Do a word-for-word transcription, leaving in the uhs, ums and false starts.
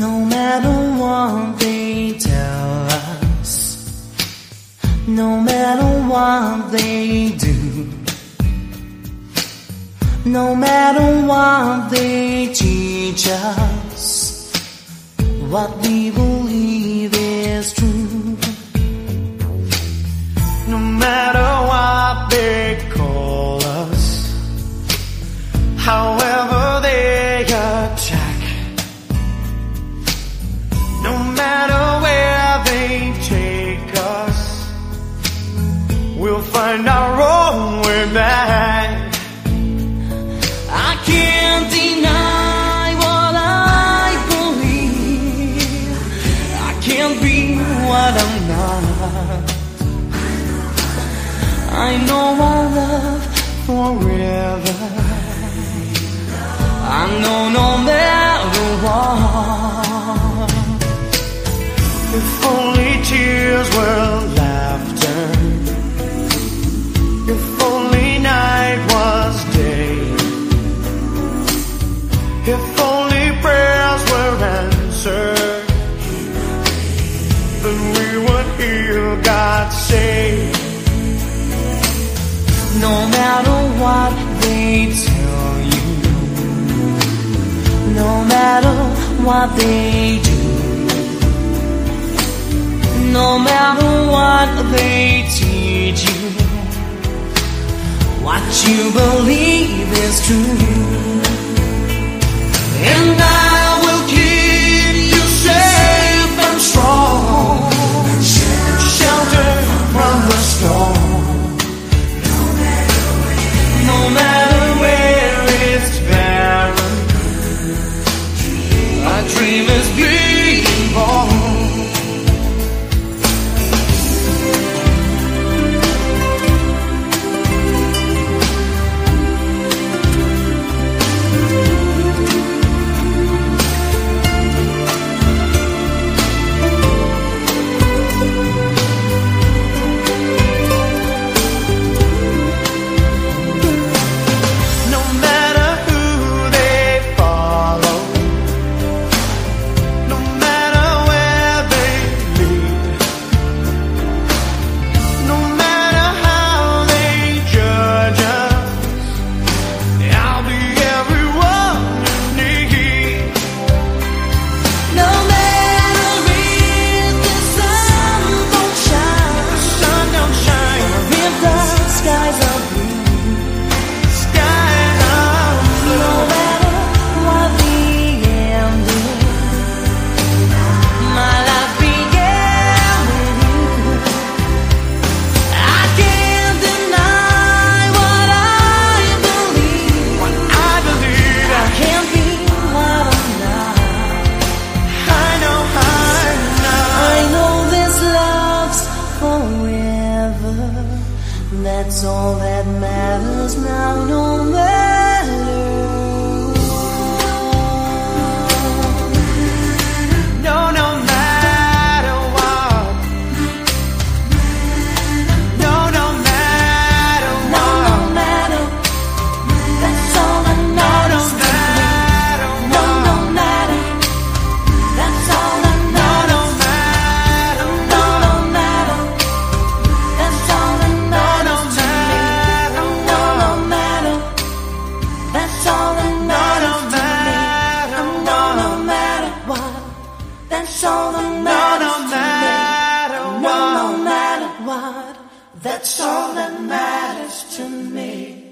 No matter what they tell us, no matter what they do, no matter what they teach us, what we believe is true. No matter what they call us, however they attack, no matter where they take us, we'll find our own way back. I can't deny what I believe. I can't be what I'm not. I know our love forever. I know no matter what. If only tears were laughter, if only night was day, if only prayers were answered, then we would hear God say, no matter what they tell you, no matter what they do, no matter what they teach you, what you believe is true. And I will keep you safe and strong, shelter from the storm. No matter where it's barren, a dream is being born. That's all that matters now, no matter what. No, no matter what. No, no matter what. No, no matter. That's all that matters to me. No, no matter. That's all that matters. No, no matter. No, no matter. That's all that matters. That's all that matters to me. No, no matter what. That's all that matters to me. No, no matter what. That's all that matters to me.